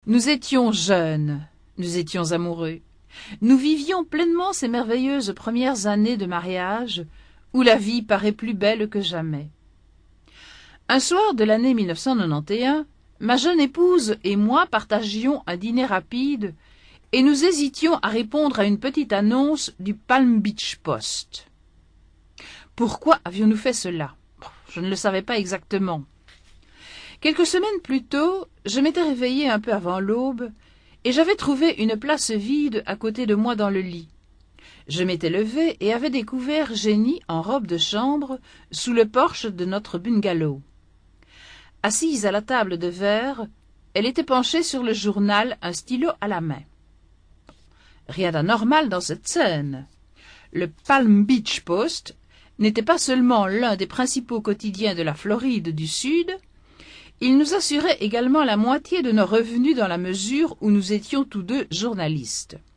Nous étions jeunes, nous étions amoureux. Nous vivions pleinement ces merveilleuses premières années de mariage où la vie paraît plus belle que jamais. Un soir de l'année 1991, ma jeune épouse et moi partagions un dîner rapide et nous hésitions à répondre à une petite annonce du Palm Beach Post. Pourquoi avions-nous fait cela? Je ne le savais pas exactement. Quelques semaines plus tôt, je m'étais réveillée un peu avant l'aube et j'avais trouvé une place vide à côté de moi dans le lit. Je m'étais levée et avais découvert Jenny en robe de chambre sous le porche de notre bungalow. Assise à la table de verre, elle était penchée sur le journal, un stylo à la main. Rien d'anormal dans cette scène. Le Palm Beach Post n'était pas seulement l'un des principaux quotidiens de la Floride du Sud, il nous assurait également la moitié de nos revenus dans la mesure où nous étions tous deux journalistes.